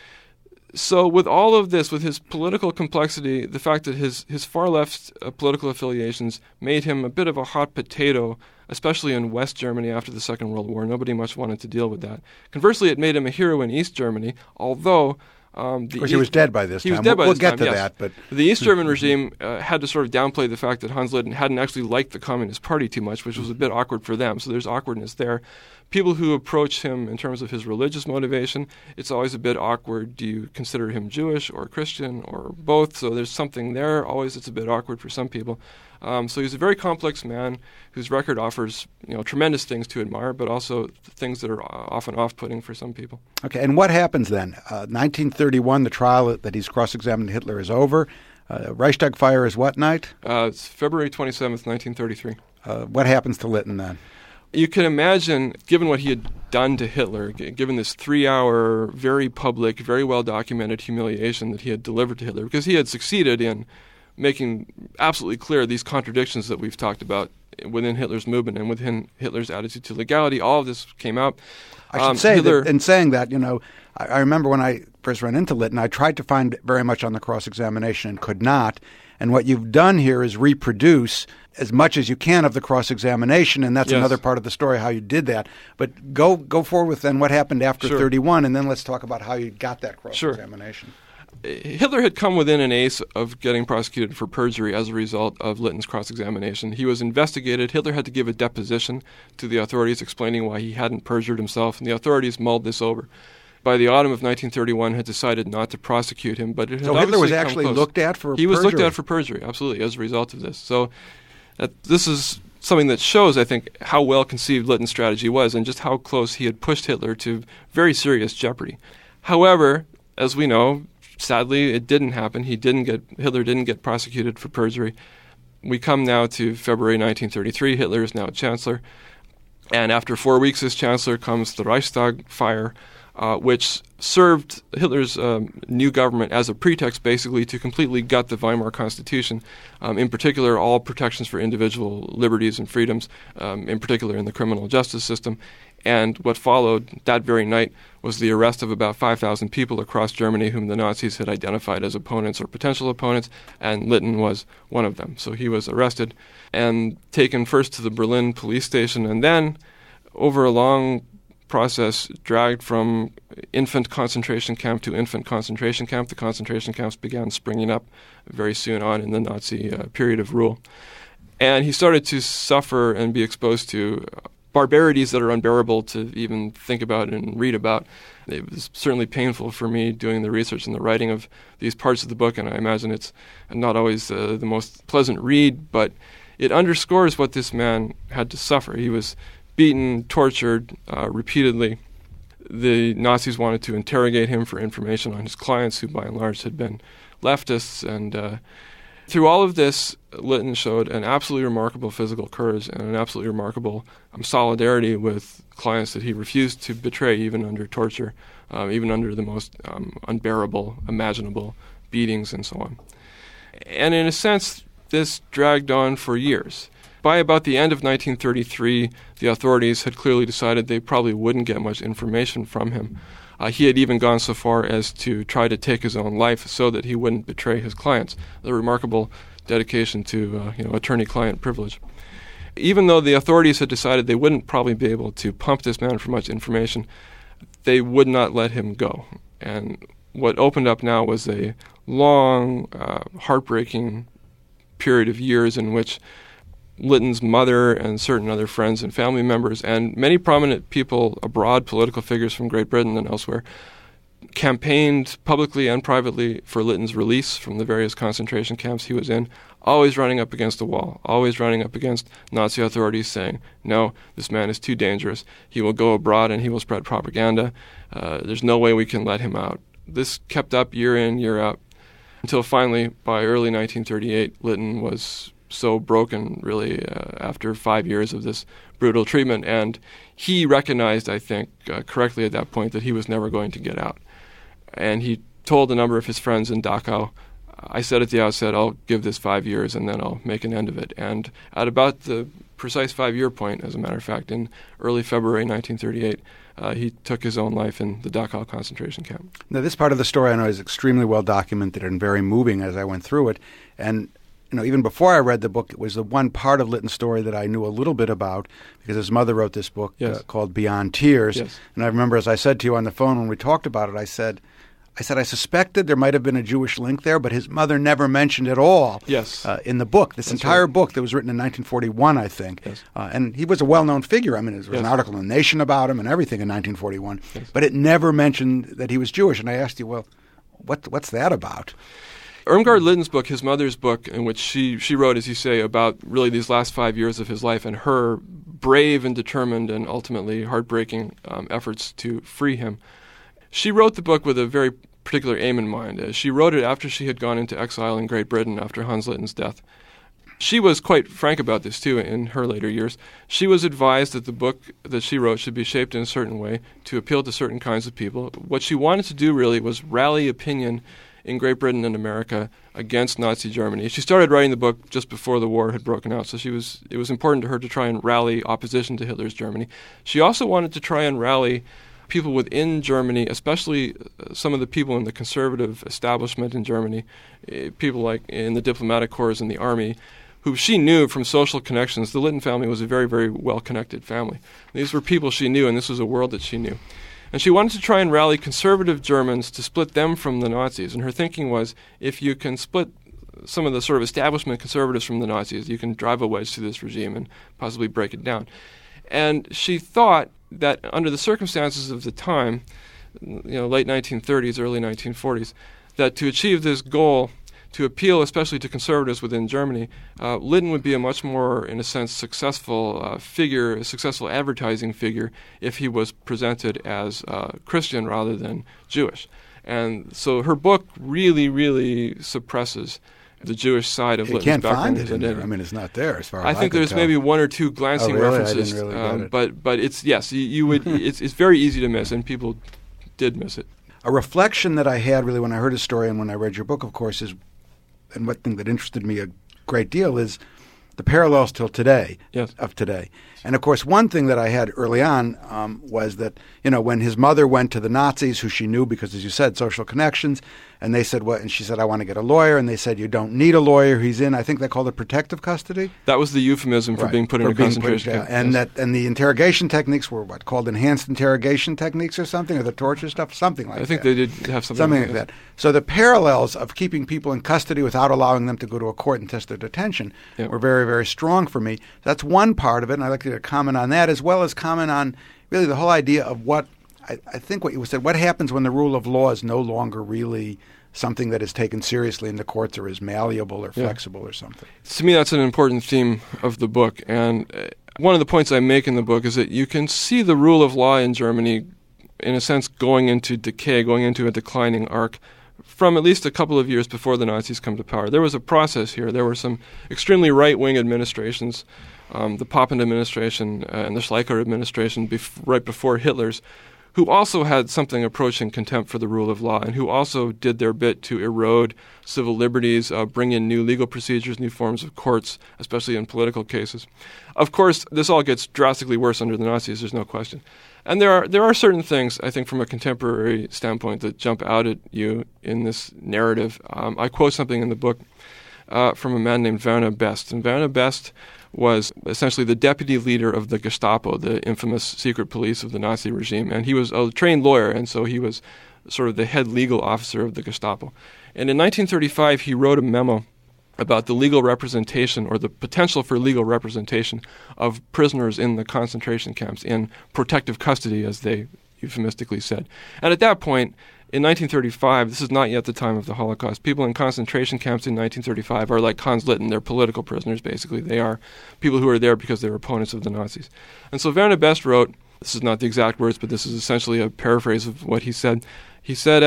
So with all of this, with his political complexity, the fact that his far-left political affiliations made him a bit of a hot potato, especially in West Germany after the Second World War. Nobody much wanted to deal with that. Conversely, it made him a hero in East Germany, although... of course, he was dead by this time. He was dead by we'll this get time, to yes. that. But the East German regime had to sort of downplay the fact that Hans Litten hadn't actually liked the Communist Party too much, which was a bit awkward for them. So there's awkwardness there. People who approach him in terms of his religious motivation, it's always a bit awkward. Do you consider him Jewish or Christian or both? So there's something there. Always it's a bit awkward for some people. So he's a very complex man whose record offers tremendous things to admire, but also things that are often off-putting for some people. Okay, and what happens then? 1931, the trial that he's cross-examined Hitler is over. Reichstag fire is what night? It's February 27th, 1933. What happens to Litten then? You can imagine, given what he had done to Hitler, given this 3-hour, very public, very well-documented humiliation that he had delivered to Hitler, because he had succeeded in making absolutely clear these contradictions that we've talked about within Hitler's movement and within Hitler's attitude to legality. All of this came out. I should say that in saying that, I remember when I first ran into Litten, I tried to find very much on the cross-examination and could not. And what you've done here is reproduce as much as you can of the cross-examination, and that's another part of the story, how you did that. But go forward with then what happened after 31, and then let's talk about how you got that cross-examination. Sure. Hitler had come within an ace of getting prosecuted for perjury as a result of Litten's cross-examination. He was investigated. Hitler had to give a deposition to the authorities explaining why he hadn't perjured himself, and the authorities mulled this over. By the autumn of 1931, had decided not to prosecute him, but it had Hitler was actually looked at for perjury? He was looked at for perjury, absolutely, as a result of this. So this is something that shows, I think, how well conceived Litten's strategy was and just how close he had pushed Hitler to very serious jeopardy. However, as we know, sadly, it didn't happen. Hitler didn't get prosecuted for perjury. We come now to February 1933. Hitler is now chancellor. And after 4 weeks as chancellor comes the Reichstag fire, which served Hitler's new government as a pretext, basically, to completely gut the Weimar Constitution, in particular all protections for individual liberties and freedoms, in particular in the criminal justice system. And what followed that very night was the arrest of about 5,000 people across Germany whom the Nazis had identified as opponents or potential opponents, and Lytton was one of them. So he was arrested and taken first to the Berlin police station, and then, over a long process, dragged from infant concentration camp to infant concentration camp. The concentration camps began springing up very soon on in the Nazi period of rule. And he started to suffer and be exposed to barbarities that are unbearable to even think about and read about. It was certainly painful for me doing the research and the writing of these parts of the book, and I imagine it's not always the most pleasant read, but it underscores what this man had to suffer. He was beaten, tortured repeatedly. The Nazis wanted to interrogate him for information on his clients, who by and large had been leftists. And through all of this, Lytton showed an absolutely remarkable physical courage and an absolutely remarkable solidarity with clients that he refused to betray, even under torture, even under the most unbearable, imaginable beatings and so on. And in a sense, this dragged on for years. By about the end of 1933, the authorities had clearly decided they probably wouldn't get much information from him. He had even gone so far as to try to take his own life so that he wouldn't betray his clients. The remarkable dedication to attorney-client privilege. Even though the authorities had decided they wouldn't probably be able to pump this man for much information, they would not let him go. And what opened up now was a long, heartbreaking period of years in which Lytton's mother and certain other friends and family members and many prominent people abroad, political figures from Great Britain and elsewhere, campaigned publicly and privately for Lytton's release from the various concentration camps he was in, always running up against the wall, always running up against Nazi authorities saying, no, this man is too dangerous. He will go abroad and he will spread propaganda. There's no way we can let him out. This kept up year in, year out, until finally, by early 1938, Lytton was so broken, really, after 5 years of this brutal treatment. And he recognized, I think, correctly at that point, that he was never going to get out. And he told a number of his friends in Dachau, I said at the outset, I'll give this 5 years and then I'll make an end of it. And at about the precise 5-year point, as a matter of fact, in early February 1938, he took his own life in the Dachau concentration camp. Now, this part of the story I know is extremely well documented and very moving as I went through it. And even before I read the book, it was the one part of Lytton's story that I knew a little bit about because his mother wrote this book called Beyond Tears. Yes. And I remember, as I said to you on the phone when we talked about it, I said I suspected there might have been a Jewish link there, but his mother never mentioned it all in the book. This entire book that was written in 1941, I think. Yes. And he was a well-known figure. I mean, there was an article in The Nation about him and everything in 1941. Yes. But it never mentioned that he was Jewish. And I asked you, well, what's that about? Irmgard Lytton's book, his mother's book, in which she wrote, as you say, about really these last 5 years of his life and her brave and determined and ultimately heartbreaking efforts to free him. She wrote the book with a very particular aim in mind. She wrote it after she had gone into exile in Great Britain after Hans Lytton's death. She was quite frank about this, too, in her later years. She was advised that the book that she wrote should be shaped in a certain way to appeal to certain kinds of people. What she wanted to do, really, was rally opinion in Great Britain and America against Nazi Germany. She started writing the book just before the war had broken out, so it was important to her to try and rally opposition to Hitler's Germany. She also wanted to try and rally people within Germany, especially some of the people in the conservative establishment in Germany, people like in the diplomatic corps and the army, who she knew from social connections. The Lytton family was a very, very well-connected family. These were people she knew, and this was a world that she knew. And she wanted to try and rally conservative Germans to split them from the Nazis. And her thinking was, if you can split some of the sort of establishment conservatives from the Nazis, you can drive a wedge through this regime and possibly break it down. And she thought that under the circumstances of the time, late 1930s, early 1940s, that to achieve this goal, to appeal especially to conservatives within Germany, Lytton would be a much more, in a sense, successful figure, a successful advertising figure, if he was presented as Christian rather than Jewish. And so her book really, really suppresses the Jewish side of You Litton's can't background. find it in there. I mean, it's not there as far as I think there's can maybe tell. one or two glancing really? references, I didn't really get it. but it's yes, you would. It's very easy to miss, and people did miss it. A reflection that I had really when I heard his story and when I read your book, of course, is, and one thing that interested me a great deal is the parallels till today, Yes. of today. And of course, one thing that I had early on was that, when his mother went to the Nazis, who she knew because, as you said, social connections, and they said, what? And she said, I want to get a lawyer. And they said, you don't need a lawyer. He's in, I think they called it protective custody. That was the euphemism for being put in a concentration camp. And Yes. and the interrogation techniques were called enhanced interrogation techniques or something, or the torture stuff, something like that. I think they did have something like that. So the parallels of keeping people in custody without allowing them to go to a court and test their detention were very, very strong for me. That's one part of it, and I'd like you to comment on that, as well as comment on really the whole idea of what I think what you said, what happens when the rule of law is no longer really something that is taken seriously in the courts or is malleable or flexible or something. To me, that's an important theme of the book. And one of the points I make in the book is that you can see the rule of law in Germany, in a sense, going into decay, going into a declining arc from at least a couple of years before the Nazis come to power. There was a process here. There were some extremely right-wing administrations, the Papen administration and the Schleicher administration right before Hitler's, who also had something approaching contempt for the rule of law and who also did their bit to erode civil liberties, bring in new legal procedures, new forms of courts, especially in political cases. Of course, this all gets drastically worse under the Nazis, there's no question. And there are certain things, I think, from a contemporary standpoint that jump out at you in this narrative. I quote something in the book from a man named Werner Best. And Werner Best was essentially the deputy leader of the Gestapo, the infamous secret police of the Nazi regime. And he was a trained lawyer, and so he was sort of the head legal officer of the Gestapo. And in 1935, he wrote a memo about the legal representation or the potential for legal representation of prisoners in the concentration camps in protective custody, as they euphemistically said. And at that point, in 1935, this is not yet the time of the Holocaust. People in concentration camps in 1935 are like Hans Litten. They're political prisoners, basically. They are people who are there because they were opponents of the Nazis. And so Werner Best wrote, this is not the exact words, but this is essentially a paraphrase of what he said. He said,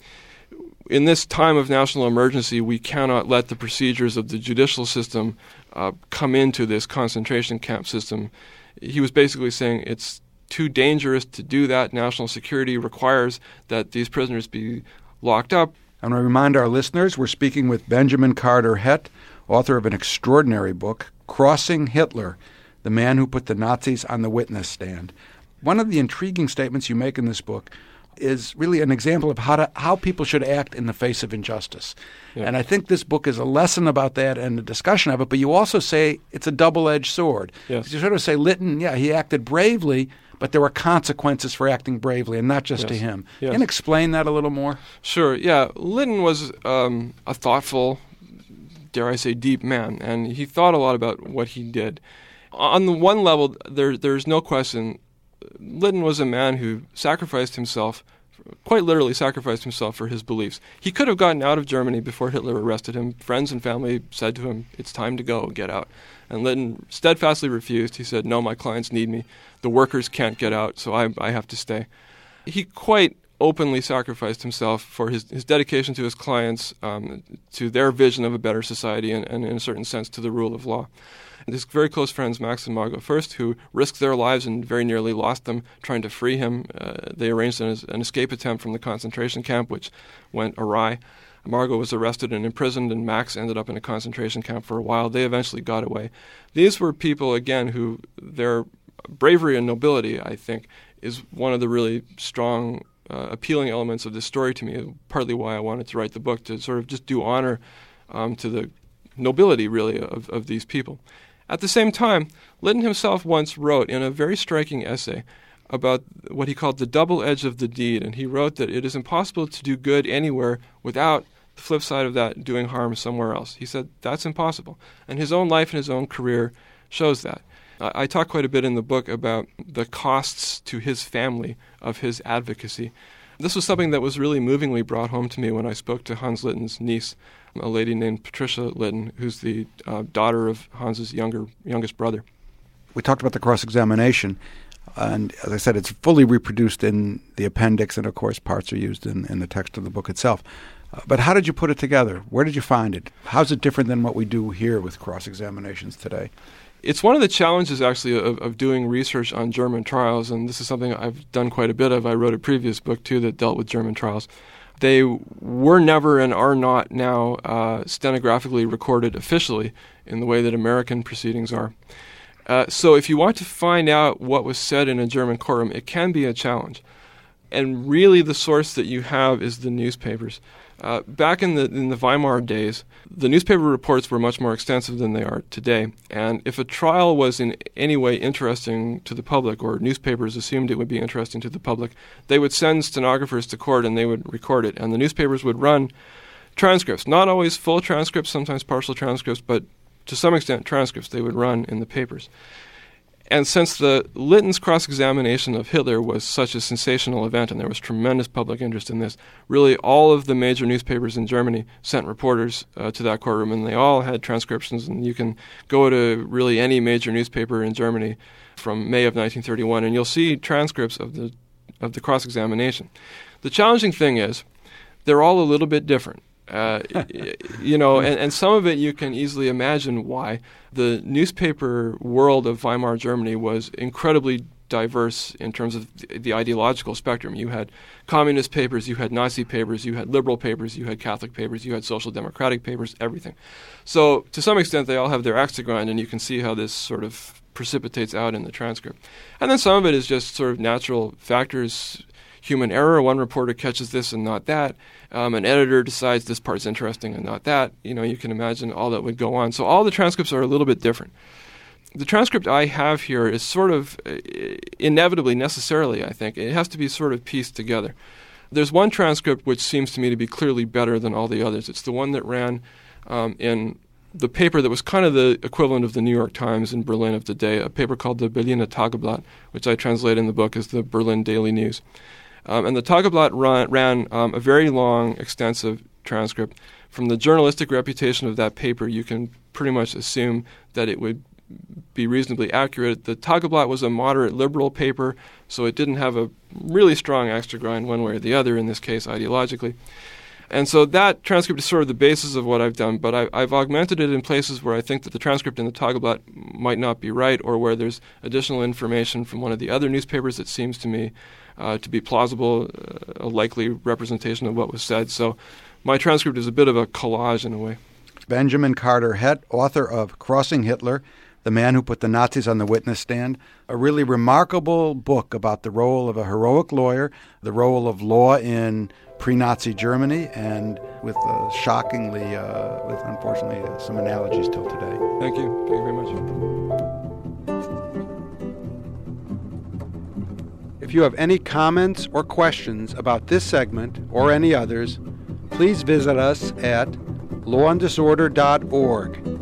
in this time of national emergency, we cannot let the procedures of the judicial system come into this concentration camp system. He was basically saying it's too dangerous to do that. National security requires that these prisoners be locked up. I want to remind our listeners we're speaking with Benjamin Carter Hett, author of an extraordinary book, Crossing Hitler, the man who put the Nazis on the witness stand. One of the intriguing statements you make in this book is really an example of how people should act in the face of injustice. Yeah. And I think this book is a lesson about that and a discussion of it, but you also say it's a double-edged sword. Yes. You sort of say, Litten, he acted bravely, but there were consequences for acting bravely, and not just to him. Yes. Can you explain that a little more? Sure, yeah. Litten was a thoughtful, dare I say, deep man, and he thought a lot about what he did. On the one level, there's no question, Litten was a man who sacrificed himself, quite literally sacrificed himself for his beliefs. He could have gotten out of Germany before Hitler arrested him. Friends and family said to him, it's time to go, get out. And Litten steadfastly refused. He said, no, my clients need me. The workers can't get out, so I have to stay. He quite openly sacrificed himself for his dedication to his clients, to their vision of a better society, and in a certain sense to the rule of law. And his very close friends, Max and Margot Fürst, who risked their lives and very nearly lost them trying to free him, they arranged an escape attempt from the concentration camp, which went awry. Margot was arrested and imprisoned, and Max ended up in a concentration camp for a while. They eventually got away. These were people, again, who their bravery and nobility, I think, is one of the really strong, appealing elements of this story to me, partly why I wanted to write the book, to sort of just do honor to the nobility, really, of these people. At the same time, Litten himself once wrote in a very striking essay about what he called the double edge of the deed, and he wrote that it is impossible to do good anywhere without the flip side of that doing harm somewhere else. He said that's impossible. And his own life and his own career shows that. I talk quite a bit in the book about the costs to his family of his advocacy. This was something that was really movingly brought home to me when I spoke to Hans Litten's niece, a lady named Patricia Litten, who's the daughter of Hans's youngest brother. We talked about the cross-examination, and as I said, it's fully reproduced in the appendix, and of course parts are used in the text of the book itself. But how did you put it together? Where did you find it? How's it different than what we do here with cross-examinations today? It's one of the challenges, actually, of doing research on German trials, and this is something I've done quite a bit of. I wrote a previous book, too, that dealt with German trials. They were never and are not now stenographically recorded officially in the way that American proceedings are. So if you want to find out what was said in a German courtroom, it can be a challenge. And really the source that you have is the newspapers. Back in the Weimar days, the newspaper reports were much more extensive than they are today. And if a trial was in any way interesting to the public, or newspapers assumed it would be interesting to the public, they would send stenographers to court and they would record it. And the newspapers would run transcripts, not always full transcripts, sometimes partial transcripts, but to some extent transcripts they would run in the papers. And since the Litton's cross-examination of Hitler was such a sensational event and there was tremendous public interest in this, really all of the major newspapers in Germany sent reporters to that courtroom, and they all had transcriptions. And you can go to really any major newspaper in Germany from May of 1931, and you'll see transcripts of the cross-examination. The challenging thing is they're all a little bit different. And some of it you can easily imagine why. The newspaper world of Weimar Germany was incredibly diverse in terms of the ideological spectrum. You had communist papers, you had Nazi papers, you had liberal papers, you had Catholic papers, you had social democratic papers, everything. So to some extent they all have their axe to grind, and you can see how this sort of precipitates out in the transcript. And then some of it is just sort of natural factors, human error. One reporter catches this and not that. An editor decides this part's interesting and not that. You can imagine all that would go on. So all the transcripts are a little bit different. The transcript I have here is sort of inevitably, necessarily, I think, it has to be sort of pieced together. There's one transcript which seems to me to be clearly better than all the others. It's the one that ran in the paper that was kind of the equivalent of the New York Times in Berlin of the day, a paper called the Berliner Tageblatt, which I translate in the book as the Berlin Daily News. And the Tageblatt ran a very long, extensive transcript. From the journalistic reputation of that paper, you can pretty much assume that it would be reasonably accurate. The Tageblatt was a moderate liberal paper, so it didn't have a really strong axe to grind one way or the other, in this case ideologically. And so that transcript is sort of the basis of what I've done, but I've augmented it in places where I think that the transcript in the Tageblatt might not be right, or where there's additional information from one of the other newspapers that seems to me to be plausible, a likely representation of what was said. So my transcript is a bit of a collage in a way. Benjamin Carter Hett, author of Crossing Hitler, The Man Who Put the Nazis on the Witness Stand, a really remarkable book about the role of a heroic lawyer, the role of law in pre-Nazi Germany, and with unfortunately, some analogies till today. Thank you. Thank you very much. If you have any comments or questions about this segment or any others, please visit us at lawanddisorder.org.